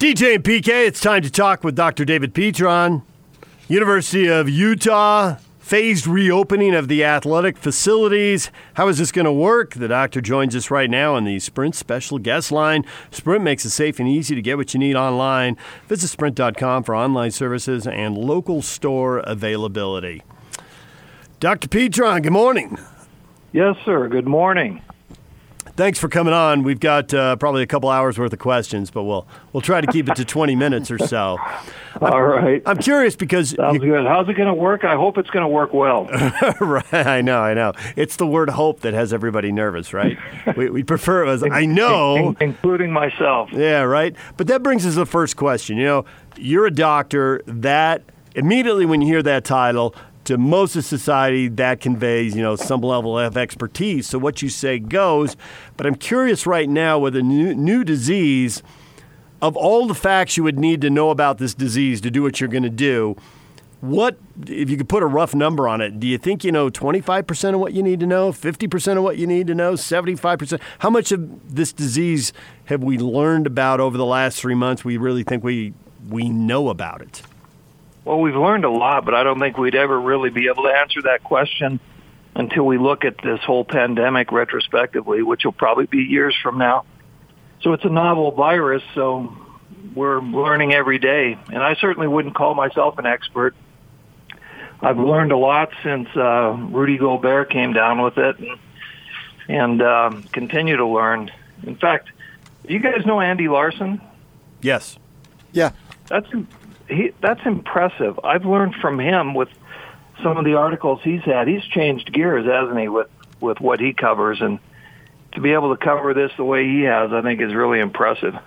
DJ and PK, it's time to talk with Dr. David Petron. University of Utah, phased reopening of the athletic facilities. How is this going to work? The doctor joins us right now on the Sprint special guest line. Sprint makes it safe and easy to get what you need online. Visit sprint.com for online services and local store availability. Dr. Petron, good morning. Yes, sir. Good morning. Thanks for coming on. We've got probably a couple hours worth of questions, but we'll try to keep it to 20 minutes or so. All right. I'm curious because... Sounds good. How's it going to work? I hope it's going to work well. Right. I know. It's the word hope that has everybody nervous, right? we prefer it as, I know. Including myself. Yeah, right. But that brings us to the first question. You know, you're a doctor. That immediately when you hear that title, to most of society, that conveys, some level of expertise. So what you say goes. But I'm curious right now with a new disease, of all the facts you would need to know about this disease to do what you're going to do, what, if you could put a rough number on it, do you think you know 25% of what you need to know, 50% of what you need to know, 75%? How much of this disease have we learned about over the last 3 months we really think we know about it? Well, we've learned a lot, but I don't think we'd ever really be able to answer that question until we look at this whole pandemic retrospectively, which will probably be years from now. So it's a novel virus, so we're learning every day. And I certainly wouldn't call myself an expert. I've learned a lot since Rudy Gobert came down with it and continue to learn. In fact, do you guys know Andy Larson? Yes. Yeah. That's impressive. I've learned from him with some of the articles he's had. He's changed gears, hasn't he, with what he covers. And to be able to cover this the way he has, I think is really impressive.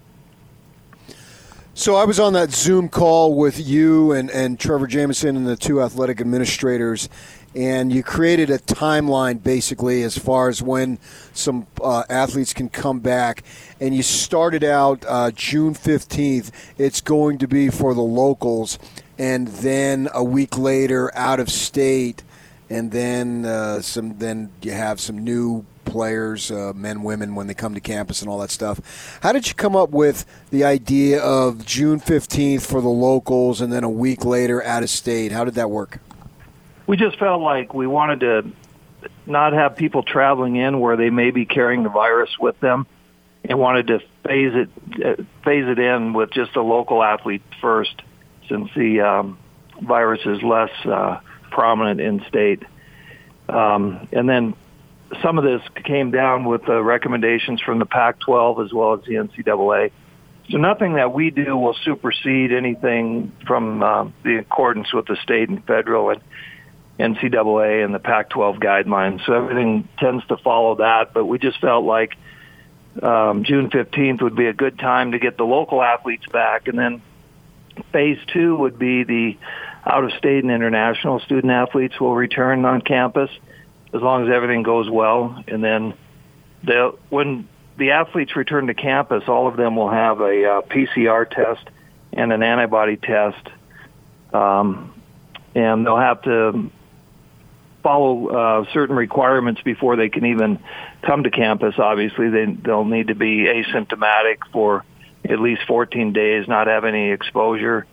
So I was on that Zoom call with you and Trevor Jameson and the two athletic administrators, and you created a timeline basically as far as when some athletes can come back. And you started out June 15th. It's going to be for the locals, and then a week later out of state, and then Then you have some new players, men, women, when they come to campus and all that stuff. How did you come up with the idea of June 15th for the locals and then a week later out of state? How did that work? We just felt like we wanted to not have people traveling in where they may be carrying the virus with them, and wanted to phase it in with just the local athlete first, since the virus is less prominent in state. And then some of this came down with the recommendations from the Pac-12 as well as the NCAA. So nothing that we do will supersede anything from the accordance with the state and federal and NCAA and the Pac-12 guidelines. So everything tends to follow that, but we just felt like June 15th would be a good time to get the local athletes back. And then phase 2 would be the out-of-state and international student athletes will return on campus as long as everything goes well. And then when the athletes return to campus, all of them will have a PCR test and an antibody test. And they'll have to follow certain requirements before they can even come to campus. Obviously, they'll need to be asymptomatic for at least 14 days, not have any exposure.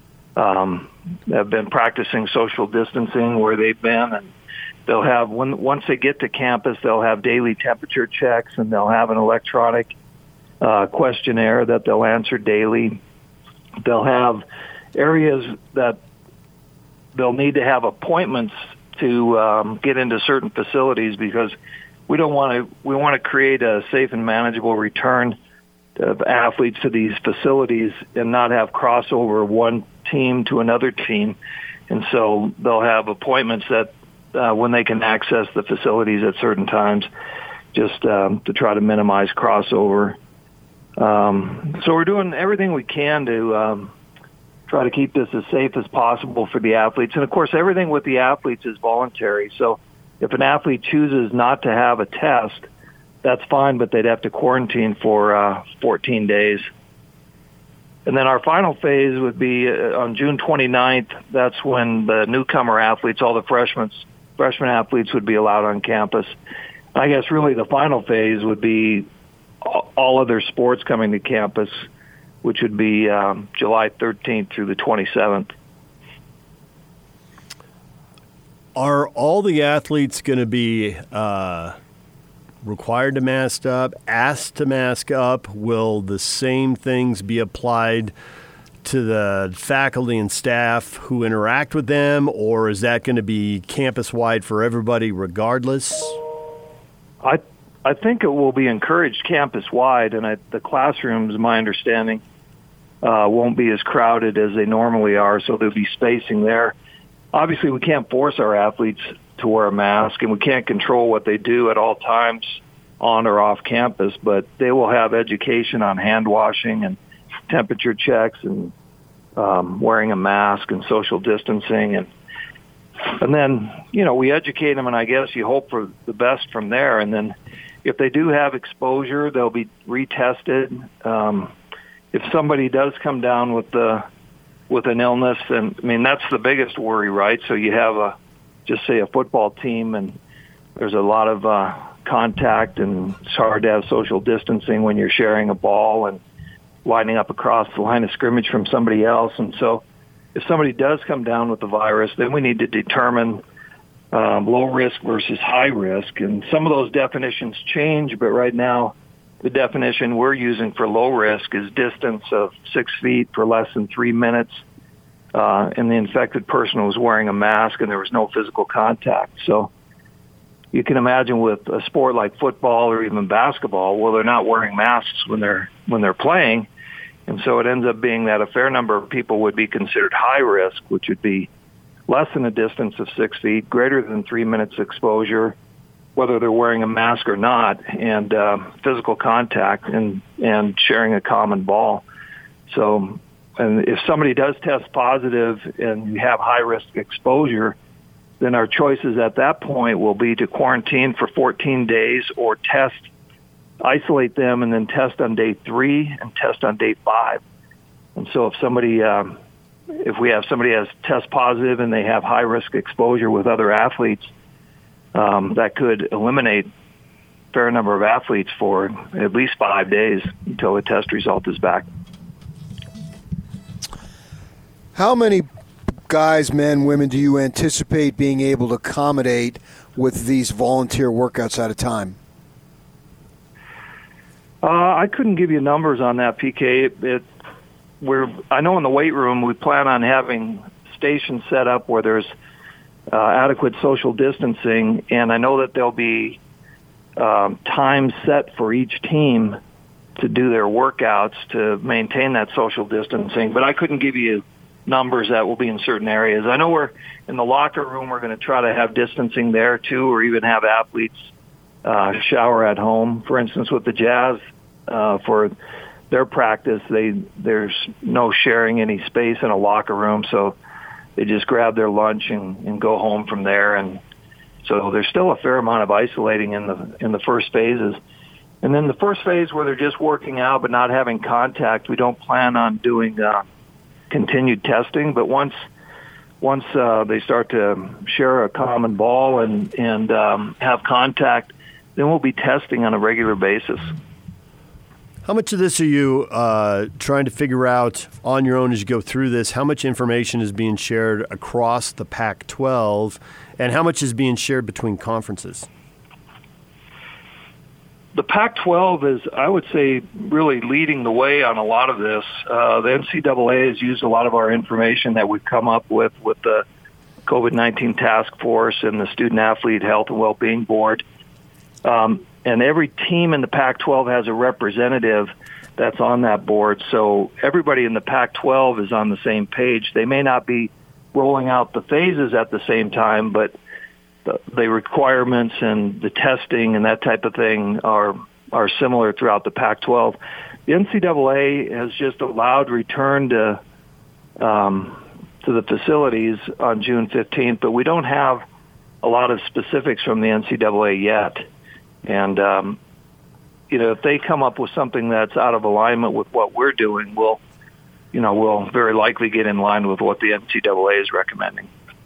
Have been practicing social distancing where they've been, and they'll have once they get to campus, they'll have daily temperature checks, and they'll have an electronic questionnaire that they'll answer daily. They'll have areas that they'll need to have appointments to get into certain facilities, because we want to create a safe and manageable return of athletes to these facilities and not have crossover one team to another team. And so they'll have appointments that when they can access the facilities at certain times, just to try to minimize crossover. So we're doing everything we can to try to keep this as safe as possible for the athletes. And, of course, everything with the athletes is voluntary. So if an athlete chooses not to have a test, that's fine, but they'd have to quarantine for 14 days. And then our final phase would be on June 29th. That's when the newcomer athletes, all the freshman athletes, would be allowed on campus. I guess really the final phase would be all other sports coming to campus which would be July 13th through the 27th. Are all the athletes going to be required to mask up, asked to mask up? Will the same things be applied to the faculty and staff who interact with them, or is that going to be campus-wide for everybody regardless? I think it will be encouraged campus-wide, and the classrooms, my understanding, won't be as crowded as they normally are, so there'll be spacing there. Obviously, we can't force our athletes to wear a mask, and we can't control what they do at all times on or off campus, but they will have education on hand washing and temperature checks and wearing a mask and social distancing. And then, we educate them, and I guess you hope for the best from there. And then if they do have exposure, they'll be retested. If somebody does come down with an illness, and that's the biggest worry, right? So you have just say a football team, and there's a lot of contact, and it's hard to have social distancing when you're sharing a ball and lining up across the line of scrimmage from somebody else. And so if somebody does come down with the virus, then we need to determine low risk versus high risk. And some of those definitions change, but right now the definition we're using for low risk is distance of 6 feet for less than 3 minutes. And the infected person was wearing a mask and there was no physical contact. So you can imagine with a sport like football or even basketball, well, they're not wearing masks when they're playing. And so it ends up being that a fair number of people would be considered high risk, which would be less than a distance of 6 feet, greater than 3 minutes exposure, whether they're wearing a mask or not, and physical contact and sharing a common ball. So, and if somebody does test positive and you have high risk exposure, then our choices at that point will be to quarantine for 14 days or isolate them and then test on day 3 and test on day 5. And so if we have somebody has test positive and they have high risk exposure with other athletes, that could eliminate a fair number of athletes for at least 5 days until the test result is back. How many guys, men, women, do you anticipate being able to accommodate with these volunteer workouts at a time? I couldn't give you numbers on that, PK. I know in the weight room we plan on having stations set up where there's adequate social distancing, and I know that there'll be times set for each team to do their workouts to maintain that social distancing, but I couldn't give you numbers that will be in certain areas. I know we're in the locker room, we're going to try to have distancing there too, or even have athletes shower at home. For instance, with the Jazz, for their practice, there's no sharing any space in a locker room, so they just grab their lunch and go home from there. And so there's still a fair amount of isolating in the first phases. And then the first phase where they're just working out but not having contact, we don't plan on doing continued testing. But once they start to share a common ball and have contact, then we'll be testing on a regular basis. How much of this are you trying to figure out on your own as you go through this? How much information is being shared across the Pac-12, and how much is being shared between conferences? The Pac-12 is, I would say, really leading the way on a lot of this. The NCAA has used a lot of our information that we've come up with the COVID-19 task force and the Student Athlete Health and Wellbeing Board. And every team in the Pac-12 has a representative that's on that board. So everybody in the Pac-12 is on the same page. They may not be rolling out the phases at the same time, but the requirements and the testing and that type of thing are similar throughout the Pac-12. The NCAA has just allowed return to the facilities on June 15th, but we don't have a lot of specifics from the NCAA yet. And, if they come up with something that's out of alignment with what we're doing, we'll very likely get in line with what the NCAA is recommending.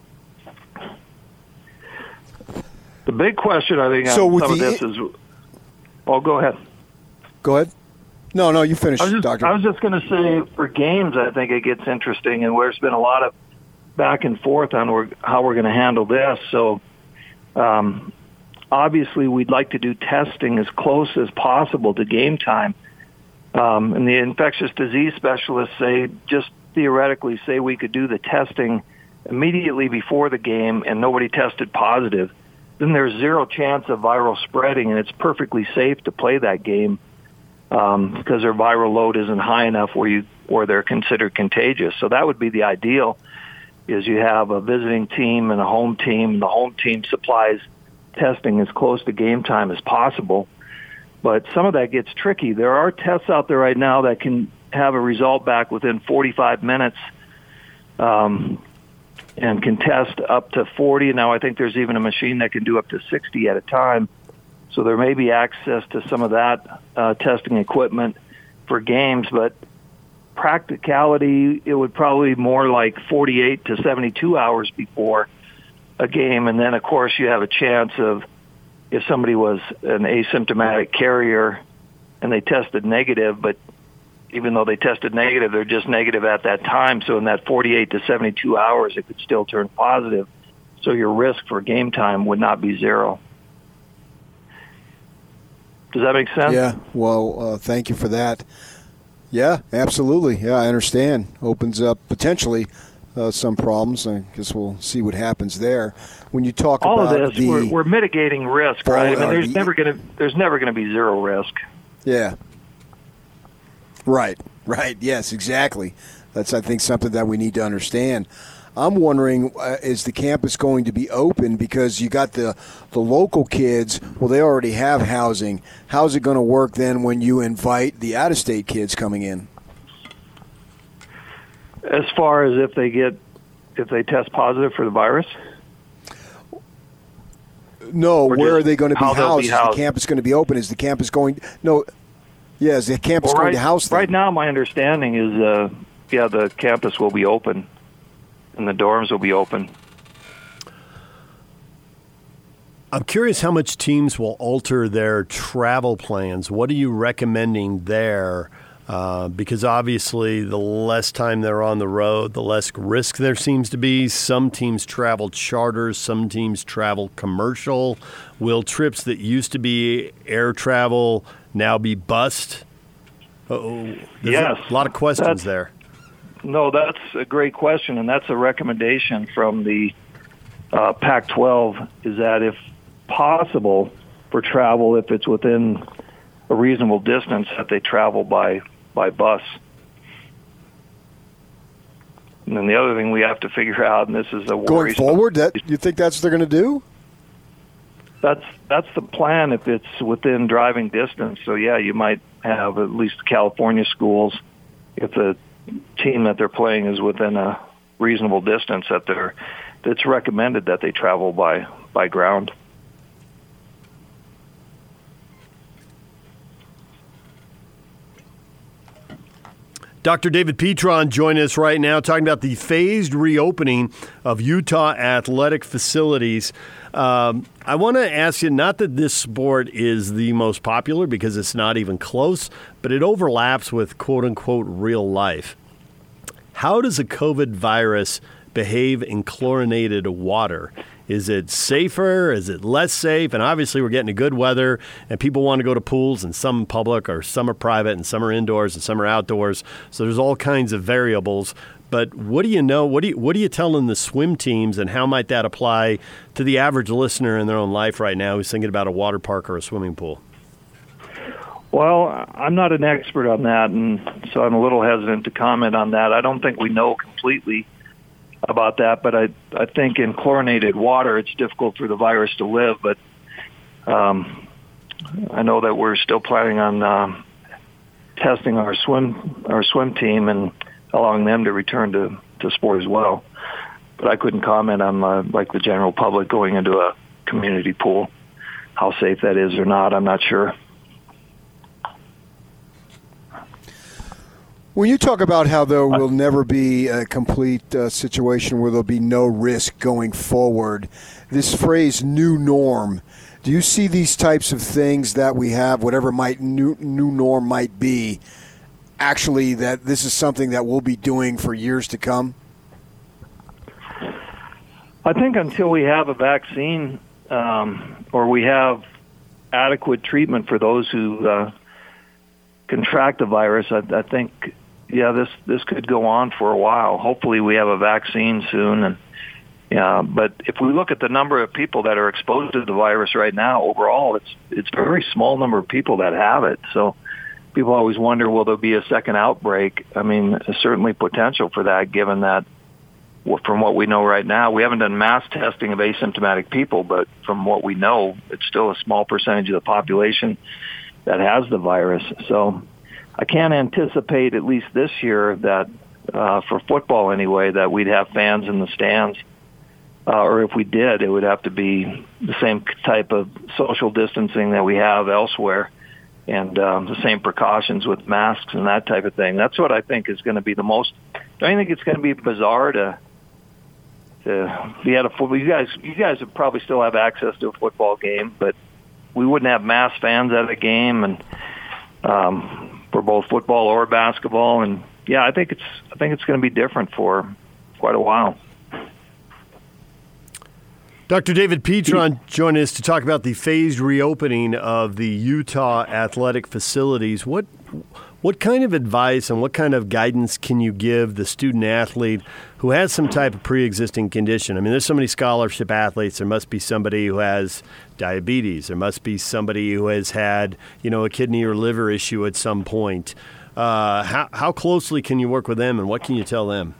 The big question, I think, on some of this is... Oh, go ahead. Go ahead. No, you finish, Doctor. I was just going to say, for games, I think it gets interesting, and there's been a lot of back and forth on how we're going to handle this. So, obviously, we'd like to do testing as close as possible to game time. And the infectious disease specialists say, just theoretically, say we could do the testing immediately before the game and nobody tested positive. Then there's zero chance of viral spreading, and it's perfectly safe to play that game because their viral load isn't high enough where they're considered contagious. So that would be the ideal, is you have a visiting team and a home team. The home team supplies testing as close to game time as possible. But some of that gets tricky. There are tests out there right now that can have a result back within 45 minutes and can test up to 40. Now I think there's even a machine that can do up to 60 at a time. So there may be access to some of that testing equipment for games, but practicality, it would probably be more like 48 to 72 hours before a game. And then, of course, you have a chance of, if somebody was an asymptomatic carrier and they tested negative, but even though they tested negative, they're just negative at that time. So in that 48 to 72 hours, it could still turn positive. So your risk for game time would not be zero. Does that make sense? Yeah. Well, thank you for that. Yeah, absolutely. Yeah, I understand. Opens up potentially some problems. I guess we'll see what happens there. When you talk all about of this, we're mitigating risk, right? I mean, there's never going to be zero risk. Yeah. Right. Yes, exactly. That's, I think, something that we need to understand. I'm wondering, is the campus going to be open? Because you got the local kids, well, they already have housing. How's it going to work then when you invite the out-of-state kids coming in? As far as if they test positive for the virus? No, where are they going to be housed? Is the campus going to be open? Is the campus going – no. Yeah, is the campus going to house them? Right now, my understanding is, the campus will be open and the dorms will be open. I'm curious how much teams will alter their travel plans. What are you recommending there? Because obviously the less time they're on the road, the less risk there seems to be. Some teams travel charters, some teams travel commercial. Will trips that used to be air travel now be bus? Yes. A lot of questions there. No, that's a great question, and that's a recommendation from the Pac-12, is that if possible for travel, if it's within a reasonable distance, that they travel by bus. And then the other thing we have to figure out, and this is a worry. Going forward, you think that's what they're going to do? That's the plan if it's within driving distance. So, yeah, you might have at least the California schools, if the team that they're playing is within a reasonable distance, it's recommended that they travel by ground. Dr. David Petron joining us right now talking about the phased reopening of Utah athletic facilities. I want to ask you, not that this sport is the most popular because it's not even close, but it overlaps with quote-unquote real life. How does a COVID virus behave in chlorinated water? Is it safer? Is it less safe? And obviously we're getting to good weather and people want to go to pools, and some public or some are private and some are indoors and some are outdoors. So there's all kinds of variables. But what do you know? What are you telling the swim teams, and how might that apply to the average listener in their own life right now who's thinking about a water park or a swimming pool? Well, I'm not an expert on that, and so I'm a little hesitant to comment on that. I don't think we know completely about that, but I think in chlorinated water it's difficult for the virus to live. But I know that we're still planning on testing our swim team and allowing them to return to sport as well. But I couldn't comment on like the general public going into a community pool, how safe that is or not. I'm not sure. When you talk about how there will never be a complete situation where there'll be no risk going forward, this phrase "new norm," Do you see these types of things that we have, whatever new norm might be, actually that this is something that we'll be doing for years to come? I think until we have a vaccine or we have adequate treatment for those who contract the virus, I think, this could go on for a while. Hopefully we have a vaccine soon. But if we look at the number of people that are exposed to the virus right now, overall, it's a very small number of people that have it. So people always wonder, will there be a second outbreak? I mean, there's certainly potential for that, given that from what we know right now, we haven't done mass testing of asymptomatic people, but from what we know, it's still a small percentage of the population that has the virus. So I can't anticipate, at least this year, that for football anyway, that we'd have fans in the stands. Or if we did, it would have to be the same type of social distancing that we have elsewhere, and the same precautions with masks and that type of thing. That's what I think is going to be the most. Don't you think it's going to be bizarre to be at a football? You guys would probably still have access to a football game, but we wouldn't have mass fans at a game, and for both football or basketball. And I think it's going to be different for quite a while. Dr. David Petron joined us to talk about the phased reopening of the Utah athletic facilities. What kind of advice and what kind of guidance can you give the student athlete who has some type of pre-existing condition? I mean, there's so many scholarship athletes. There must be somebody who has diabetes. There must be somebody who has had, a kidney or liver issue at some point. How closely can you work with them, and what can you tell them?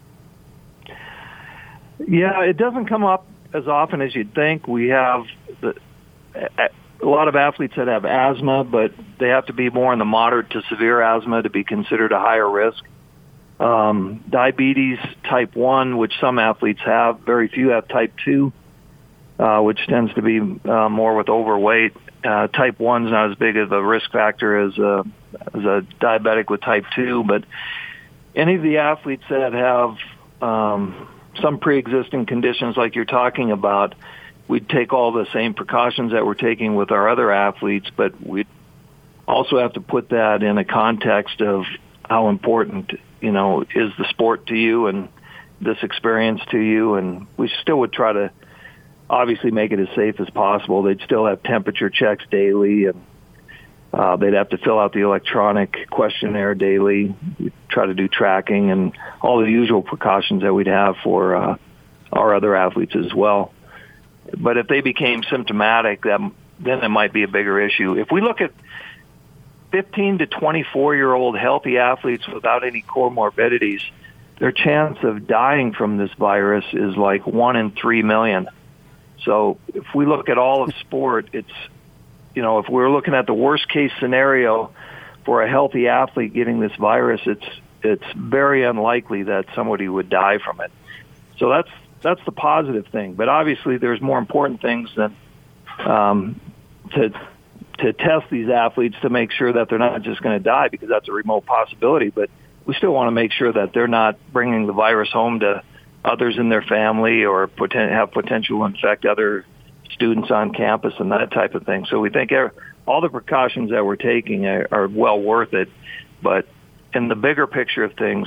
Yeah, it doesn't come up as often as you'd think. We have a lot of athletes that have asthma, but they have to be more in the moderate to severe asthma to be considered a higher risk. Diabetes type 1, which some athletes have, very few have type 2, which tends to be more with overweight. Type 1 is not as big of a risk factor as a diabetic with type 2, but any of the athletes that have some pre-existing conditions like you're talking about, we'd take all the same precautions that we're taking with our other athletes, but we'd also have to put that in a context of how important, is the sport to you and this experience to you. And we still would try to obviously make it as safe as possible. They'd still have temperature checks daily, and they'd have to fill out the electronic questionnaire daily. We'd try to do tracking and all the usual precautions that we'd have for our other athletes as well. But if they became symptomatic, then it might be a bigger issue. If we look at 15 to 24-year-old healthy athletes without any comorbidities, their chance of dying from this virus is like 1 in 3 million. So if we look at all of sport, it's, if we're looking at the worst case scenario for a healthy athlete getting this virus, it's very unlikely that somebody would die from it. So that's the positive thing. But obviously there's more important things than to test these athletes to make sure that they're not just going to die, because that's a remote possibility. But we still want to make sure that they're not bringing the virus home to others in their family or have potential to infect other students on campus and that type of thing. So we think all the precautions that we're taking are well worth it. But in the bigger picture of things,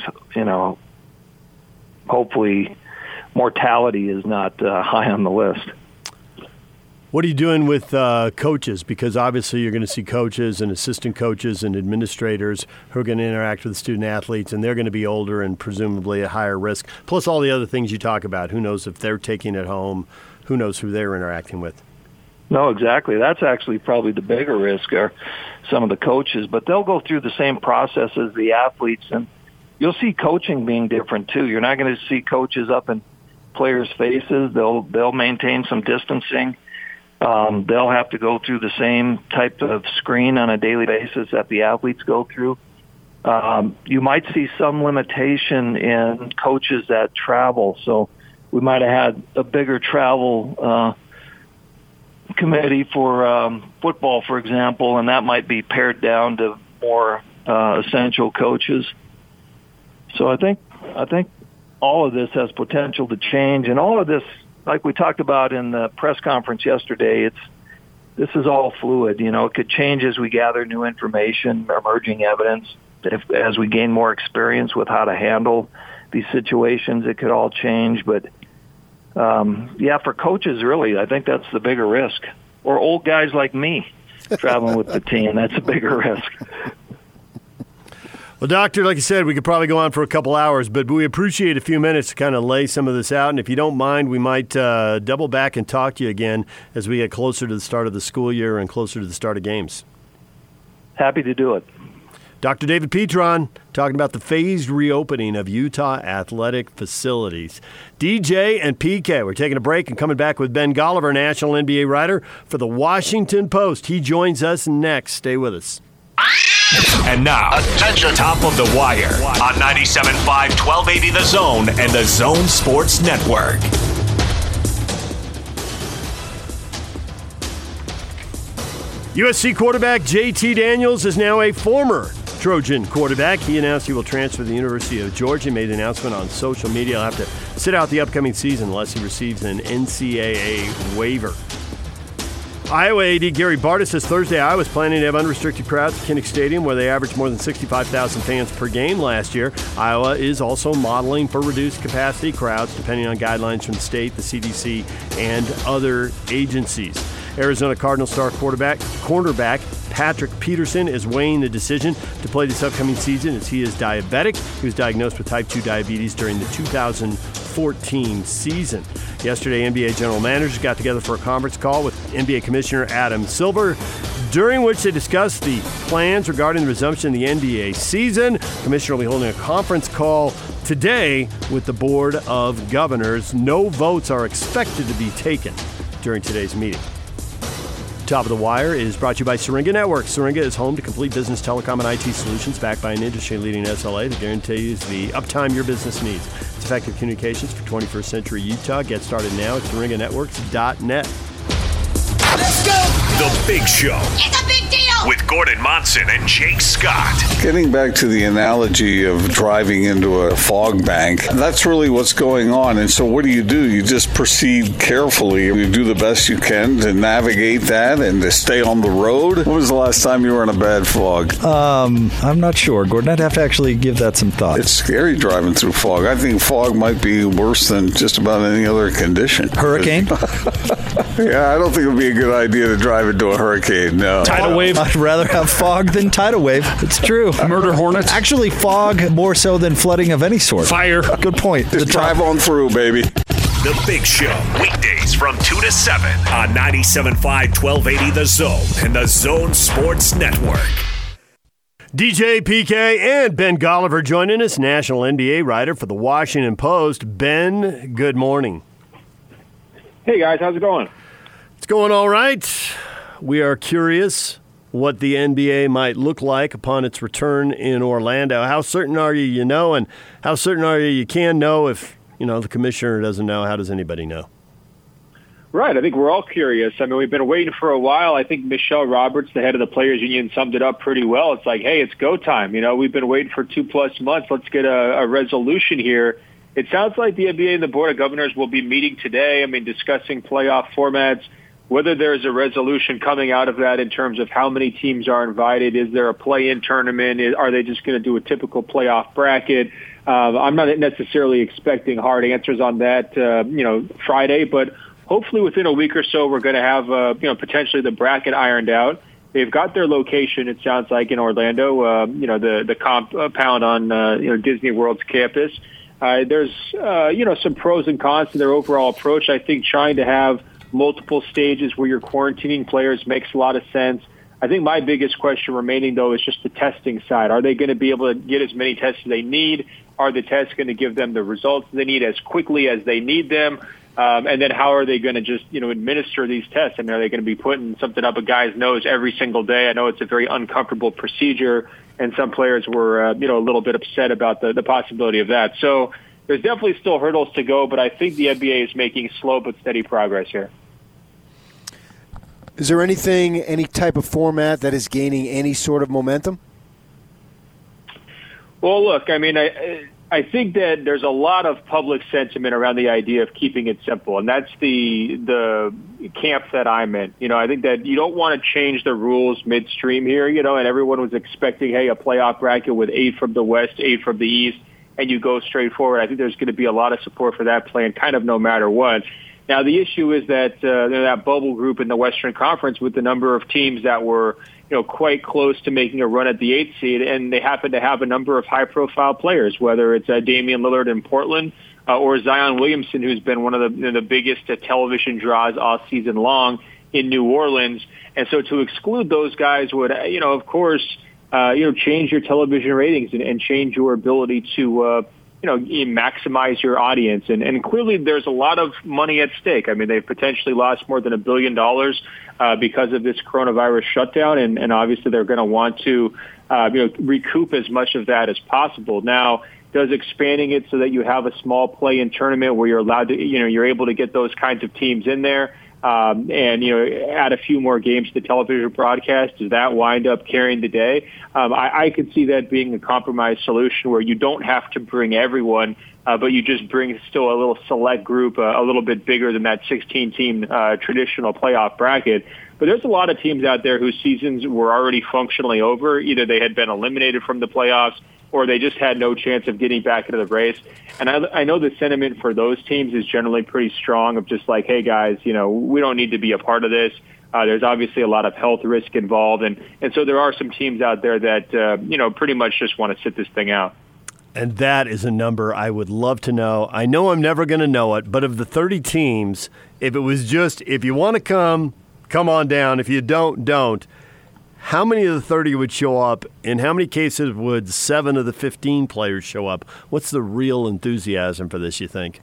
hopefully mortality is not high on the list. What are you doing with coaches? Because obviously you're going to see coaches and assistant coaches and administrators who are going to interact with student athletes, and they're going to be older and presumably at higher risk, plus all the other things you talk about. Who knows if they're taking it home? Who knows who they're interacting with? No, exactly. That's actually probably the bigger risk are some of the coaches, but they'll go through the same process as the athletes, and you'll see coaching being different too. You're not going to see coaches up in players' faces. They'll maintain some distancing. They'll have to go through the same type of screen on a daily basis that the athletes go through. You might see some limitation in coaches that travel. So we might have had a bigger travel committee for football, for example, and that might be pared down to more essential coaches. So I think all of this has potential to change, and all of this, like we talked about in the press conference yesterday, this is all fluid. It could change as we gather new information, emerging evidence. As we gain more experience with how to handle these situations, it could all change. But, for coaches, really, I think that's the bigger risk. Or old guys like me traveling with the team, that's a bigger risk. Well, Doctor, like I said, we could probably go on for a couple hours, but we appreciate a few minutes to kind of lay some of this out. And if you don't mind, we might double back and talk to you again as we get closer to the start of the school year and closer to the start of games. Happy to do it. Dr. David Petron talking about the phased reopening of Utah athletic facilities. DJ and PK, we're taking a break and coming back with Ben Golliver, national NBA writer for the Washington Post. He joins us next. Stay with us. And now, attention, top of the wire on 97.5, 1280 The Zone and the Zone Sports Network. USC quarterback JT Daniels is now a former Trojan quarterback. He announced he will transfer to the University of Georgia. He made the announcement on social media. He'll have to sit out the upcoming season unless he receives an NCAA waiver. Iowa AD Gary Barta says Thursday Iowa's planning to have unrestricted crowds at Kinnick Stadium, where they averaged more than 65,000 fans per game last year. Iowa is also modeling for reduced capacity crowds, depending on guidelines from the state, the CDC, and other agencies. Arizona Cardinals star cornerback Patrick Peterson is weighing the decision to play this upcoming season as he is diabetic. He was diagnosed with type 2 diabetes during the 2014 season. Yesterday, NBA general managers got together for a conference call with NBA Commissioner Adam Silver, during which they discussed the plans regarding the resumption of the NBA season. The commissioner will be holding a conference call today with the Board of Governors. No votes are expected to be taken during today's meeting. Top of the Wire is brought to you by Syringa Network. Syringa is home to complete business telecom and IT solutions backed by an industry-leading SLA that guarantees the uptime your business needs. It's effective communications for 21st century Utah. Get started now at syringanetworks.net. Let's go! The Big Show. It's a big deal! With Gordon Monson and Jake Scott. Getting back to the analogy of driving into a fog bank, that's really what's going on. And so what do? You just proceed carefully. You do the best you can to navigate that and to stay on the road. When was the last time you were in a bad fog? I'm not sure, Gordon. I'd have to actually give that some thought. It's scary driving through fog. I think fog might be worse than just about any other condition. Hurricane? Yeah, I don't think it would be a good idea to drive into a hurricane, no. Tidal wave. I'd rather have fog than tidal wave. It's true. Murder hornets. Actually, fog more so than flooding of any sort. Fire. Good point. Just drive on through, baby. The Big Show, weekdays from 2 to 7 on 97.5, 1280 The Zone and the Zone Sports Network. DJ, PK, and Ben Golliver joining us, national NBA writer for the Washington Post. Ben, good morning. Hey, guys. How's it going? It's going all right. We are curious what the NBA might look like upon its return in Orlando. How certain are you know, and how certain are you can know if, the commissioner doesn't know? How does anybody know? Right. I think we're all curious. I mean, we've been waiting for a while. I think Michelle Roberts, the head of the Players Union, summed it up pretty well. It's like, hey, it's go time. We've been waiting for 2+ months. Let's get a resolution here. It sounds like the NBA and the Board of Governors will be meeting today. Discussing playoff formats, whether there's a resolution coming out of that in terms of how many teams are invited. Is there a play-in tournament? Are they just going to do a typical playoff bracket? I'm not necessarily expecting hard answers on that, Friday, but hopefully within a week or so, we're going to have, potentially the bracket ironed out. They've got their location, it sounds like, in Orlando, the compound on, Disney World's campus. There's, some pros and cons to their overall approach. I think trying to have multiple stages where you're quarantining players makes a lot of sense. I think my biggest question remaining, though, is just the testing side. Are they going to be able to get as many tests as they need? Are the tests going to give them the results they need as quickly as they need them? And then how are they going to just, administer these tests? Are they going to be putting something up a guy's nose every single day? I know it's a very uncomfortable procedure, and some players were, a little bit upset about the possibility of that. So there's definitely still hurdles to go, but I think the NBA is making slow but steady progress here. Is there any type of format that is gaining any sort of momentum? Well, look, I think that there's a lot of public sentiment around the idea of keeping it simple, and that's the camp that I'm in. I think that you don't want to change the rules midstream here, and everyone was expecting, hey, a playoff bracket with 8 from the West, 8 from the East, and you go straight forward. I think there's going to be a lot of support for that plan kind of no matter what. Now, the issue is that that bubble group in the Western Conference with the number of teams that were quite close to making a run at the 8th seed, and they happen to have a number of high-profile players, whether it's Damian Lillard in Portland or Zion Williamson, who's been one of the biggest television draws all season long in New Orleans. And so to exclude those guys would, of course, change your television ratings and change your ability to maximize your audience. And clearly there's a lot of money at stake. I mean, they've potentially lost more than $1 billion because of this coronavirus shutdown. And obviously they're going to want to, recoup as much of that as possible. Now, does expanding it so that you have a small play-in tournament where you're allowed to, you're able to get those kinds of teams in there, and add a few more games to the television broadcast, does that wind up carrying the day? I could see that being a compromise solution where you don't have to bring everyone, but you just bring still a little select group, a little bit bigger than that 16-team traditional playoff bracket. But there's a lot of teams out there whose seasons were already functionally over. Either they had been eliminated from the playoffs or they just had no chance of getting back into the race. And I know the sentiment for those teams is generally pretty strong of just like, hey, guys, we don't need to be a part of this. There's obviously a lot of health risk involved. And so there are some teams out there that, pretty much just want to sit this thing out. And that is a number I would love to know. I know I'm never going to know it, but of the 30 teams, if it was just, if you want to come on down. If you don't. How many of the 30 would show up? In how many cases would 7 of the 15 players show up? What's the real enthusiasm for this, you think?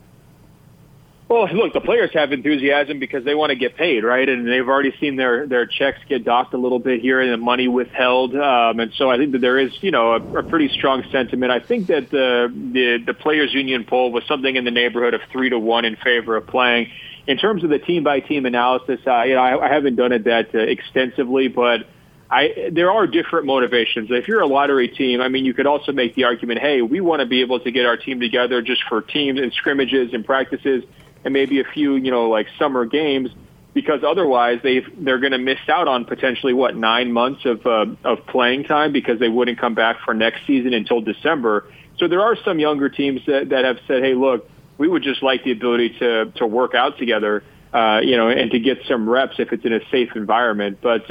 Well, look, the players have enthusiasm because they want to get paid, right? And they've already seen their checks get docked a little bit here and the money withheld. And so I think that there is, a pretty strong sentiment. I think that the Players Union poll was something in the neighborhood of 3-1 in favor of playing. In terms of the team-by-team analysis, I haven't done it that extensively, but there are different motivations. If you're a lottery team, I mean, you could also make the argument, hey, we want to be able to get our team together just for teams and scrimmages and practices and maybe a few, like summer games, because otherwise they're going to miss out on potentially, 9 months of playing time because they wouldn't come back for next season until December. So there are some younger teams that have said, hey, look, we would just like the ability to work out together, and to get some reps if it's in a safe environment. But,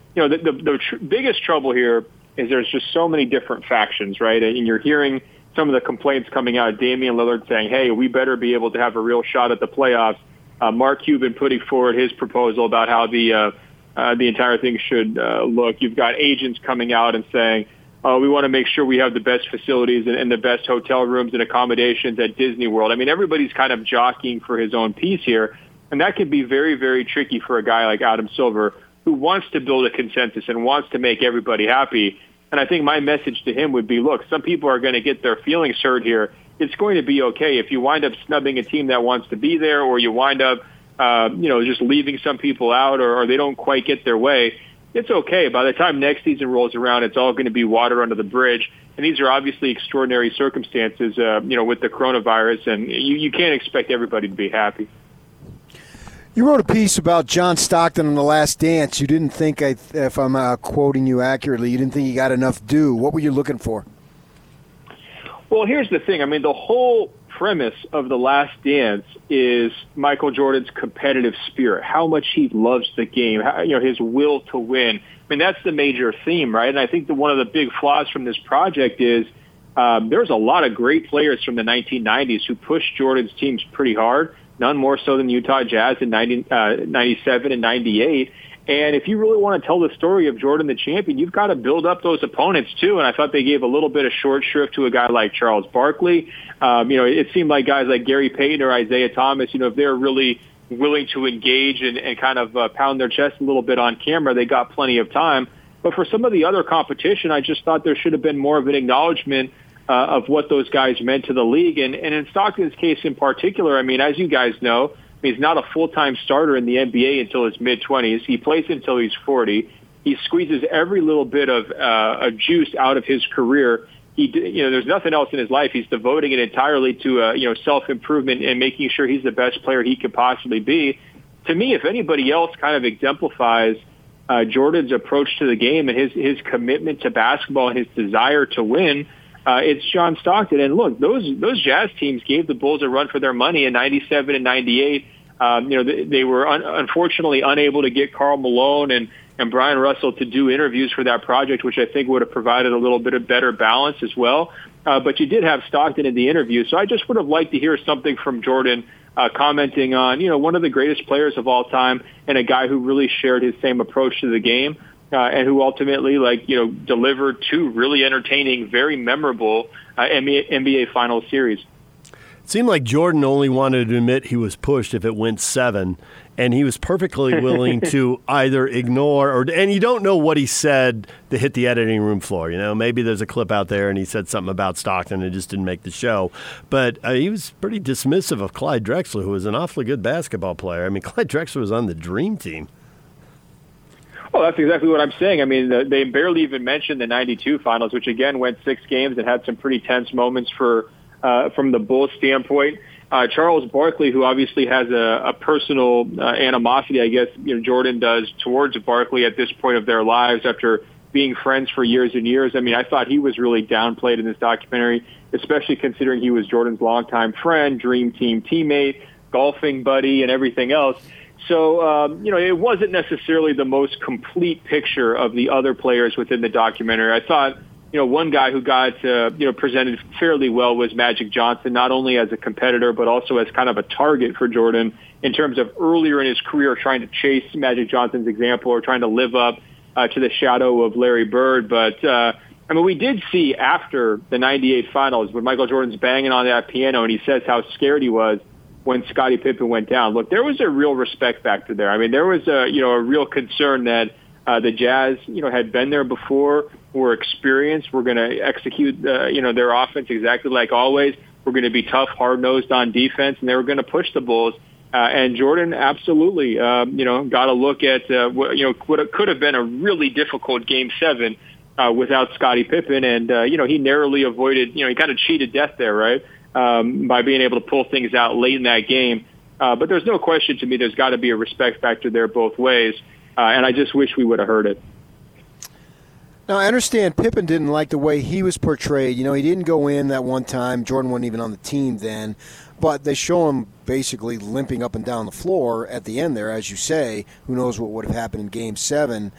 the biggest trouble here is there's just so many different factions, right? And you're hearing some of the complaints coming out of Damian Lillard saying, hey, we better be able to have a real shot at the playoffs. Mark Cuban putting forward his proposal about how the entire thing should look. You've got agents coming out and saying, we want to make sure we have the best facilities and the best hotel rooms and accommodations at Disney World. I mean, everybody's kind of jockeying for his own piece here, and that can be very, very tricky for a guy like Adam Silver, who wants to build a consensus and wants to make everybody happy. And I think my message to him would be, look, some people are going to get their feelings hurt here. It's going to be okay if you wind up snubbing a team that wants to be there, or you wind up, just leaving some people out, or they don't quite get their way. It's okay. By the time next season rolls around, it's all going to be water under the bridge. And these are obviously extraordinary circumstances, with the coronavirus, and you can't expect everybody to be happy. You wrote a piece about John Stockton in The Last Dance. You didn't think, if I'm quoting you accurately, you didn't think he got enough due. What were you looking for? Well, here's the thing. I mean, the whole premise of The Last Dance is Michael Jordan's competitive spirit, how much he loves the game, his will to win. I mean, that's the major theme, right? And I think that one of the big flaws from this project is there's a lot of great players from the 1990s who pushed Jordan's teams pretty hard. None more so than Utah Jazz in 97 and 98. And if you really want to tell the story of Jordan the champion, you've got to build up those opponents too. And I thought they gave a little bit of short shrift to a guy like Charles Barkley. It seemed like guys like Gary Payton or Isaiah Thomas, if they're really willing to engage and kind of pound their chest a little bit on camera, they got plenty of time. But for some of the other competition, I just thought there should have been more of an acknowledgement of what those guys meant to the league. And in Stockton's case in particular, I mean, as you guys know, he's not a full-time starter in the NBA until his mid-20s. He plays until he's 40. He squeezes every little bit of juice out of his career. there's nothing else in his life. He's devoting it entirely to self-improvement and making sure he's the best player he could possibly be. To me, if anybody else kind of exemplifies Jordan's approach to the game and his commitment to basketball and his desire to win, it's John Stockton. And look, those Jazz teams gave the Bulls a run for their money in '97 and '98. They were unfortunately unable to get Karl Malone and Brian Russell to do interviews for that project, which I think would have provided a little bit of better balance as well. But you did have Stockton in the interview, so I just would have liked to hear something from Jordan commenting on, one of the greatest players of all time and a guy who really shared his same approach to the game and who ultimately, delivered two really entertaining, very memorable NBA Finals series. It seemed like Jordan only wanted to admit he was pushed if it went 7, and he was perfectly willing to either ignore and you don't know what he said to hit the editing room floor. Maybe there's a clip out there and he said something about Stockton and just didn't make the show. But he was pretty dismissive of Clyde Drexler, who was an awfully good basketball player. I mean, Clyde Drexler was on the Dream Team. Well, that's exactly what I'm saying. I mean, they barely even mentioned the '92 Finals, which again went 6 games and had some pretty tense moments from the Bulls standpoint. Charles Barkley, who obviously has a personal animosity, I guess Jordan does, towards Barkley at this point of their lives after being friends for years and years. I mean, I thought he was really downplayed in this documentary, especially considering he was Jordan's longtime friend, Dream Team teammate, golfing buddy, and everything else. So, it wasn't necessarily the most complete picture of the other players within the documentary. I thought, one guy who got, presented fairly well was Magic Johnson, not only as a competitor, but also as kind of a target for Jordan in terms of earlier in his career trying to chase Magic Johnson's example or trying to live up to the shadow of Larry Bird. But, we did see after the '98 Finals when Michael Jordan's banging on that piano and he says how scared he was when Scottie Pippen went down. Look, there was a real respect factor there. I mean, there was a real concern that the Jazz, had been there before, were experienced, were going to execute, their offense exactly like always. We're going to be tough, hard-nosed on defense, and they were going to push the Bulls. And Jordan absolutely, got a look at what could have been a really difficult Game 7 without Scottie Pippen. And, he narrowly avoided, he kind of cheated death there, right, by being able to pull things out late in that game. But there's no question to me there's got to be a respect factor there both ways. And I just wish we would have heard it. Now, I understand Pippen didn't like the way he was portrayed. He didn't go in that one time. Jordan wasn't even on the team then. But they show him basically limping up and down the floor at the end there, as you say. Who knows what would have happened in Game 7.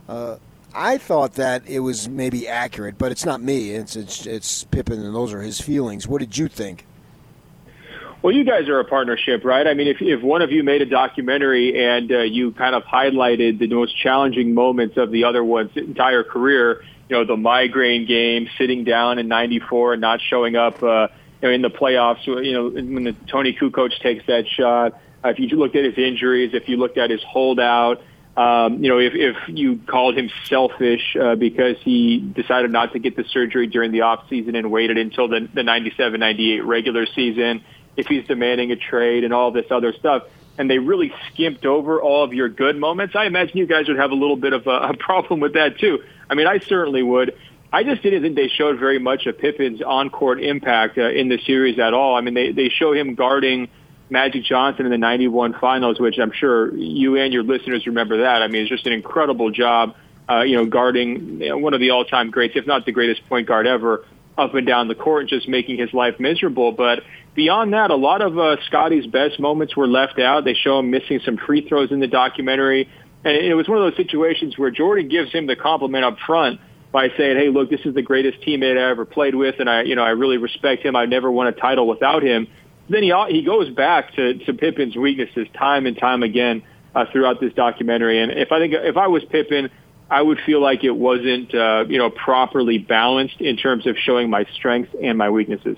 I thought that it was maybe accurate, but it's not me. It's Pippen, and those are his feelings. What did you think? Well, you guys are a partnership, right? I mean, if one of you made a documentary and you kind of highlighted the most challenging moments of the other one's entire career, the migraine game, sitting down in '94 and not showing up, in the playoffs, when the Tony Kukoc takes that shot, if you looked at his injuries, if you looked at his holdout, if you called him selfish because he decided not to get the surgery during the off season and waited until the '97-'98 regular season, if he's demanding a trade and all this other stuff, and they really skimped over all of your good moments, I imagine you guys would have a little bit of a problem with that too. I mean, I certainly would. I just didn't think they showed very much of Pippen's on-court impact in the series at all. I mean, they show him guarding Magic Johnson in the '91 Finals, which I'm sure you and your listeners remember that. I mean, it's just an incredible job, guarding one of the all-time greats, if not the greatest point guard ever, up and down the court and just making his life miserable. But beyond that, a lot of Scottie's best moments were left out. They show him missing some free throws in the documentary. And it was one of those situations where Jordan gives him the compliment up front by saying, hey, look, this is the greatest teammate I ever played with, and I really respect him. I never won a title without him. Then he goes back to Pippen's weaknesses time and time again throughout this documentary. And if I was Pippen, I would feel like it wasn't properly balanced in terms of showing my strengths and my weaknesses.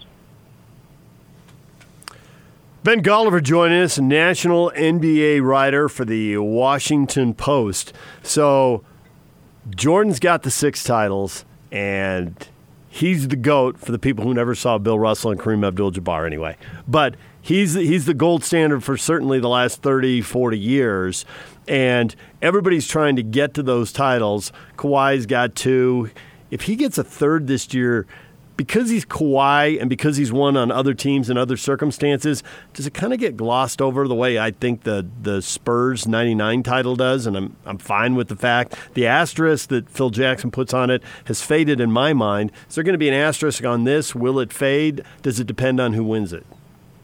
Ben Golliver joining us, national NBA writer for the Washington Post. So Jordan's got the 6 titles, and he's the GOAT for the people who never saw Bill Russell and Kareem Abdul-Jabbar anyway. But he's the gold standard for certainly the last 30, 40 years. And everybody's trying to get to those titles. Kawhi's got 2. If he gets a third this year, because he's Kawhi and because he's won on other teams and other circumstances, does it kind of get glossed over the way I think the Spurs 99 title does? And I'm fine with the fact the asterisk that Phil Jackson puts on it has faded in my mind. Is there going to be an asterisk on this? Will it fade? Does it depend on who wins it?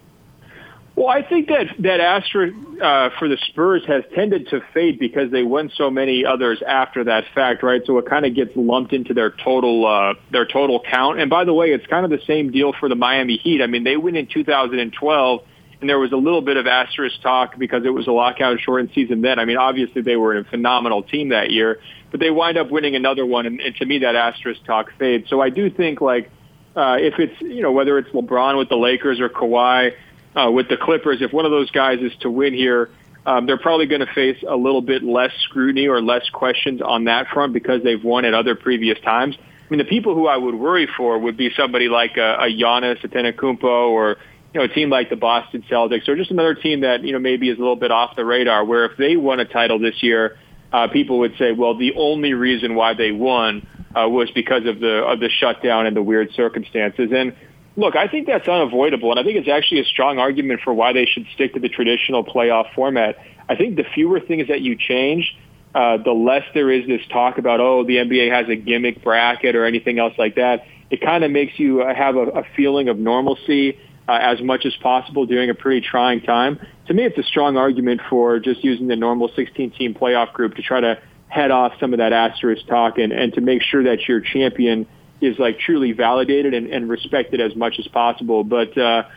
Well, I think that asterisk for the Spurs has tended to fade because they won so many others after that fact, right? So it kind of gets lumped into their total count. And by the way, it's kind of the same deal for the Miami Heat. I mean, they win in 2012, and there was a little bit of asterisk talk because it was a lockout-shortened season then. I mean, obviously they were a phenomenal team that year, but they wind up winning another one, and to me that asterisk talk fades. So I do think, like, if it's, whether it's LeBron with the Lakers or Kawhi with the Clippers, if one of those guys is to win here, they're probably going to face a little bit less scrutiny or less questions on that front because they've won at other previous times. I mean, the people who I would worry for would be somebody like a Giannis Antetokounmpo or a team like the Boston Celtics or just another team that maybe is a little bit off the radar, where if they won a title this year, people would say, well, the only reason why they won was because of the shutdown and the weird circumstances. And look, I think that's unavoidable, and I think it's actually a strong argument for why they should stick to the traditional playoff format. I think the fewer things that you change, the less there is this talk about, the NBA has a gimmick bracket or anything else like that. It kind of makes you have a feeling of normalcy as much as possible during a pretty trying time. To me, it's a strong argument for just using the normal 16-team playoff group to try to head off some of that asterisk talk and to make sure that your champion is like truly validated and respected as much as possible. But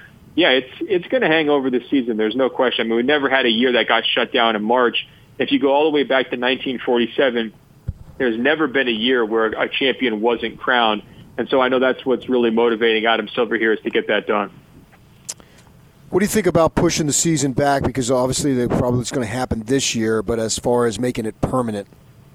it's going to hang over the season. There's no question. I mean, we never had a year that got shut down in March. If you go all the way back to 1947, there's never been a year where a champion wasn't crowned. And so I know that's what's really motivating Adam Silver here is to get that done. What do you think about pushing the season back? Because obviously it's going to happen this year, but as far as making it permanent.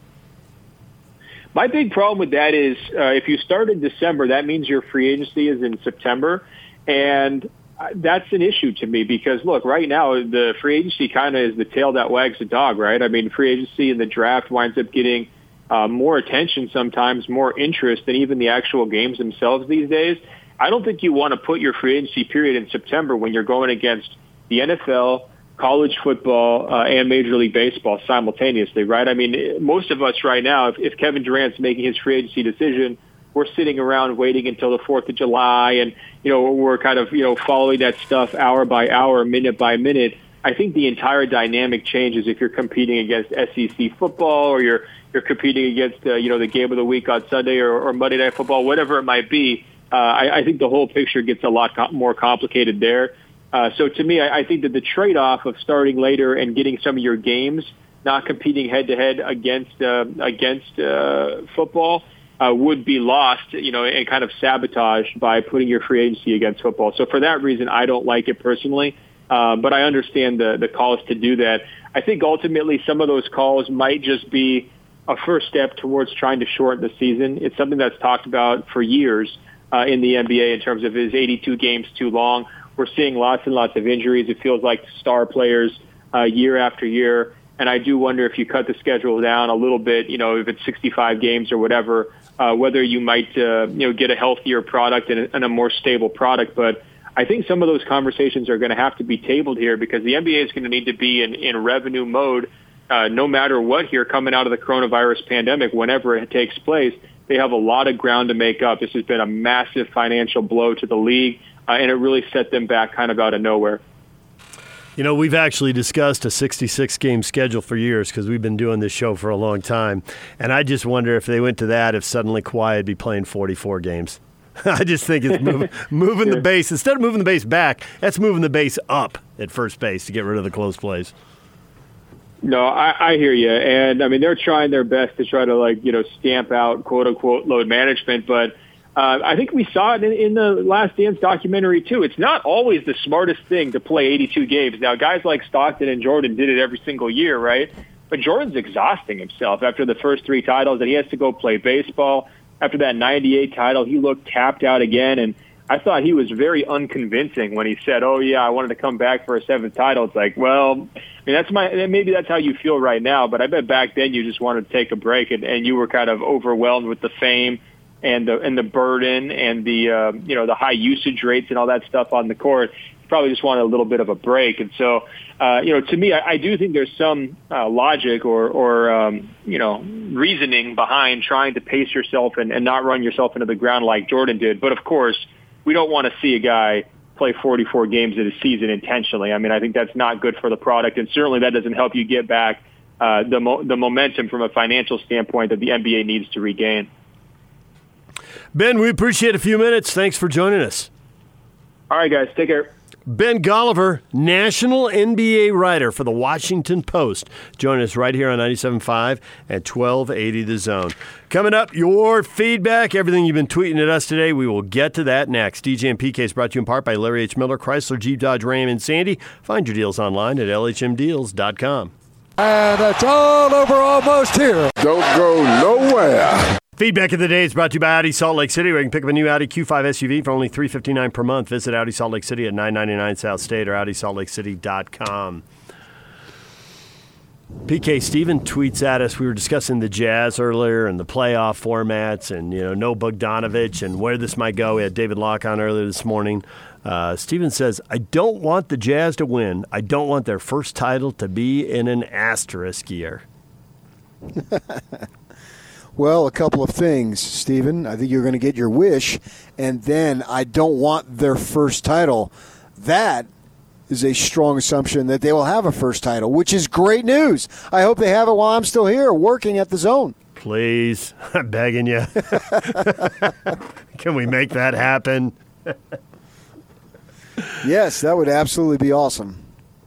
My big problem with that is if you start in December, that means your free agency is in September. And that's an issue to me because, look, right now the free agency kind of is the tail that wags the dog, right? I mean, free agency and the draft winds up getting more attention sometimes, more interest than even the actual games themselves these days. I don't think you want to put your free agency period in September when you're going against the NFL, college football, and Major League Baseball simultaneously, right? I mean, most of us right now, if Kevin Durant's making his free agency decision, we're sitting around waiting until the 4th of July, and, we're kind of, following that stuff hour by hour, minute by minute. I think the entire dynamic changes if you're competing against SEC football or you're competing against, the game of the week on Sunday or Monday Night Football, whatever it might be. I think the whole picture gets a lot more complicated there. So to me, I think that the trade-off of starting later and getting some of your games not competing head-to-head against football would be lost, and kind of sabotaged by putting your free agency against football. So for that reason, I don't like it personally, but I understand the calls to do that. I think ultimately some of those calls might just be a first step towards trying to shorten the season. It's something that's talked about for years in the NBA in terms of is 82 games too long. We're seeing lots and lots of injuries. It feels like star players year after year. And I do wonder if you cut the schedule down a little bit, if it's 65 games or whatever, whether you might, get a healthier product and a more stable product. But I think some of those conversations are going to have to be tabled here because the NBA is going to need to be in revenue mode no matter what here coming out of the coronavirus pandemic, whenever it takes place. They have a lot of ground to make up. This has been a massive financial blow to the league, and it really set them back kind of out of nowhere. We've actually discussed a 66-game schedule for years because we've been doing this show for a long time. And I just wonder if they went to that, if suddenly Kawhi would be playing 44 games. I just think it's moving the base. Instead of moving the base back, that's moving the base up at first base to get rid of the close plays. No, I hear you. And, I mean, they're trying their best to try to, stamp out, quote-unquote, load management. But I think we saw it in the Last Dance documentary, too. It's not always the smartest thing to play 82 games. Now, guys like Stockton and Jordan did it every single year, right? But Jordan's exhausting himself after the first 3 titles, and he has to go play baseball. After that 98 title, he looked tapped out again, and I thought he was very unconvincing when he said, I wanted to come back for a 7th title. It's like, well, I mean, maybe that's how you feel right now, but I bet back then you just wanted to take a break and you were kind of overwhelmed with the fame and the burden and the the high usage rates and all that stuff on the court, you probably just wanted a little bit of a break. And so, to me, I do think there's some logic or reasoning behind trying to pace yourself and not run yourself into the ground like Jordan did. But of course, we don't want to see a guy play 44 games in a season intentionally. I mean, I think that's not good for the product, and certainly that doesn't help you get back the momentum from a financial standpoint that the NBA needs to regain. Ben, we appreciate a few minutes. Thanks for joining us. All right, guys. Take care. Ben Golliver, national NBA writer for the Washington Post. Join us right here on 97.5 at 1280 The Zone. Coming up, your feedback, everything you've been tweeting at us today. We will get to that next. DJ and PK is brought to you in part by Larry H. Miller, Chrysler, Jeep, Dodge, Ram, and Sandy. Find your deals online at lhmdeals.com. And it's all over almost here. Don't go nowhere. Feedback of the day is brought to you by Audi Salt Lake City, where you can pick up a new Audi Q5 SUV for only $359 per month. Visit Audi Salt Lake City at 999 South State or AudiSaltLakeCity.com. PK Stephen tweets at us. We were discussing the Jazz earlier and the playoff formats and, no Bogdanovich and where this might go. We had David Locke on earlier this morning. Stephen says, I don't want the Jazz to win. I don't want their first title to be in an asterisk year. Well, a couple of things, Stephen. I think you're going to get your wish, and then I don't want their first title. That is a strong assumption that they will have a first title, which is great news. I hope they have it while I'm still here working at the Zone. Please, I'm begging you. Can we make that happen? Yes, that would absolutely be awesome.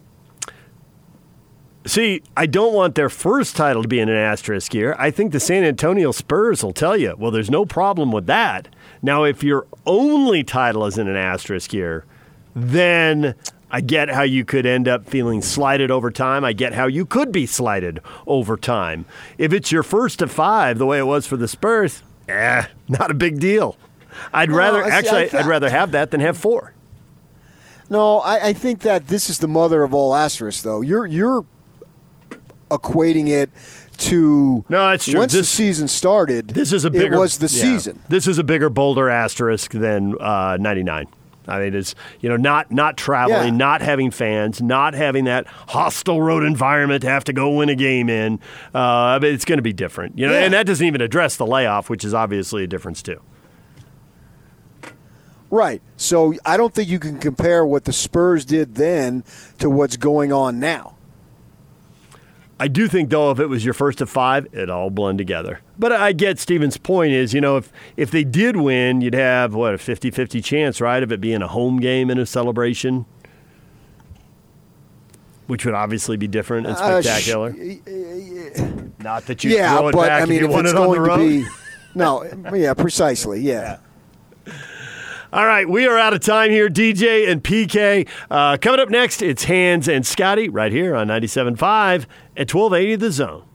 See, I don't want their first title to be in an asterisk year. I think the San Antonio Spurs will tell you, well, there's no problem with that. Now, if your only title is in an asterisk year, then I get how you could end up feeling slighted over time. I get how you could be slighted over time. If it's your first of 5, the way it was for the Spurs, not a big deal. I'd rather have that than have 4. No, I think that this is the mother of all asterisks, though. You're equating it to that's true. Once the season started, it was the season. This is a bigger, bolder asterisk than 99. I mean, it's not traveling, not having fans, not having that hostile road environment to have to go win a game in. It's going to be different, and that doesn't even address the layoff, which is obviously a difference too. Right. So I don't think you can compare what the Spurs did then to what's going on now. I do think, though, if it was your first of 5, it'd all blend together. But I get Stephen's point is, if they did win, you'd have, a 50-50 chance, right, of it being a home game and a celebration, which would obviously be different and spectacular. Not that you throw it back if you won it on the road. Precisely, yeah. All right, we are out of time here, DJ and PK. Coming up next, it's Hans and Scotty right here on 97.5 at 1280 The Zone.